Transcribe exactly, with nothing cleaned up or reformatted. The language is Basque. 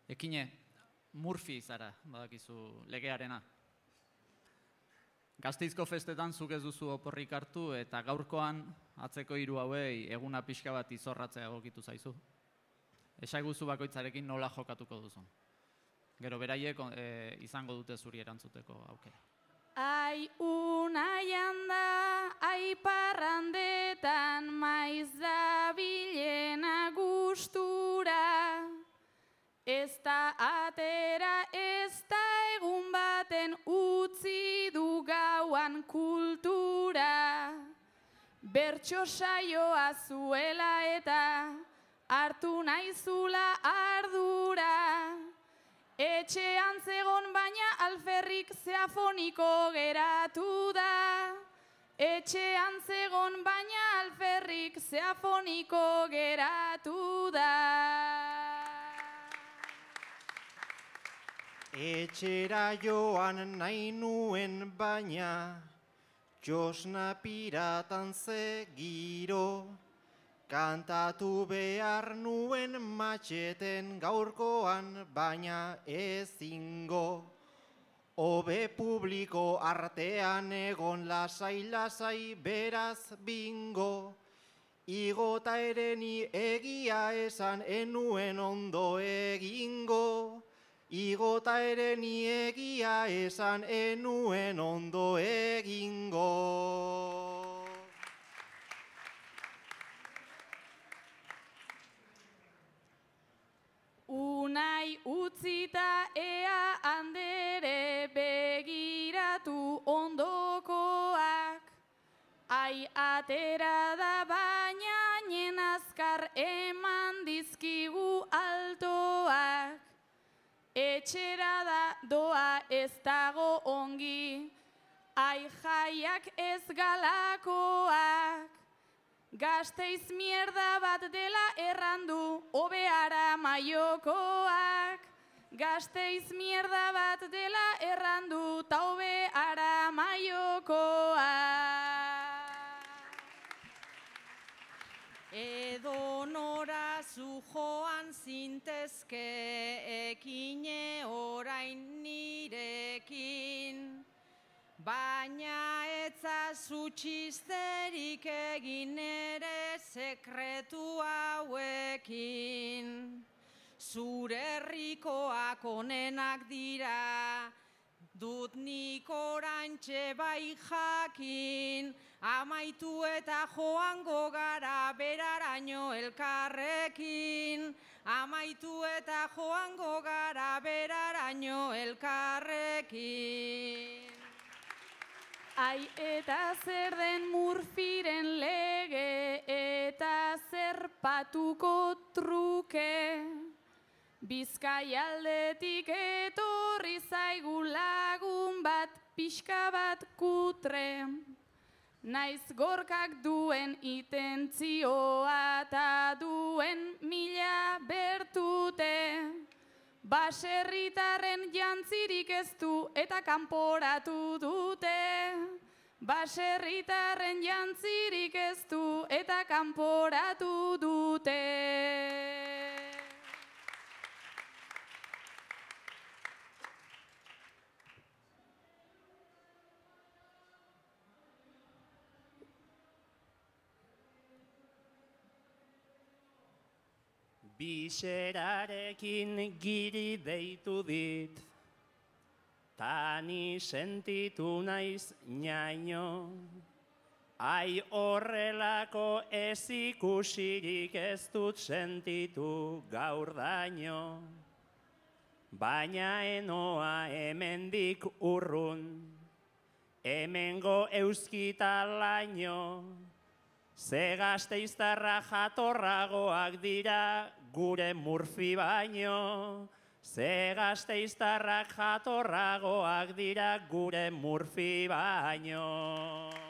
Ekine, Murphy zara, badakizu legearena. Gasteizko festetan zuk ez duzu oporrik hartu eta gaurkoan atzeko hiru hauei eguna pixka bat izorratzea egokitu zaizu. Esaiguzu bakoitzarekin nola jokatuko duzu. Gero beraiek e, izango dute zuri erantzuteko aukera. Ai unaian da, ai parrandetan, maiz da bilena gustura. Ez da atera, ez da egun baten utzi du gauan kultura. Bertso saioa zuela eta hartu naizula ardura. Etxean zegon baina alferrik zeafoniko geratu da. Etxean zegon baina alferrik zeafoniko geratu da. Etxera joan nahi nuen baina, Josna piratan ze giro. Kantatu behar nuen matxeten gaurkoan, baina ezingo. Obe publiko artean egon lasai-lasai beraz bingo. Igota ere ni egia esan enuen ondo egingo. Igota ere ni egia esan enuen ondo egingo. Unai utzita ea andere begiratu ondokoak. Ai atera da baina nien azkar eman dizkigu altoak. Etxera da doa ez dago ongi, ai jaiak ez galakoak. Gasteiz mierda bat dela errandu, obeara maiokoak. Gasteiz mierda bat dela errandu, ta obeara maiokoak. Edo nora zu joan zintezke, ekine orain nirekin. Baina etzazu txisterik egin ere sekretu hauekin. Zure herrikoak onenak dira, dut nik orantxe bai jakin. Amaitu eta joango gara beraraino elkarrekin. Amaitu eta joango gara beraraino elkarrekin. Ai eta zer den Murphyren lege eta zer patuko truke. Bizkaialdetik etorri zaigu lagun bat pixka bat kutre. Naiz gorkak duen itentzioa eta duen mila bertute. Baserritarren jantzirik ez du eta kanporatu dute. Baserritarren jantzirik ez du eta kanporatu dute. Biserarekin giri deitu dit, tani sentitu naiz ñaino. Ai horrelako ez ikusirik ez dut sentitu gaur daño. Baina enoa hemendik urrun, hemengo euskita laino. Ze gasteiztarra jatorragoak dira gure Murphy baino. Ze gasteiztarrak jatorragoak dira gure Murphy baino.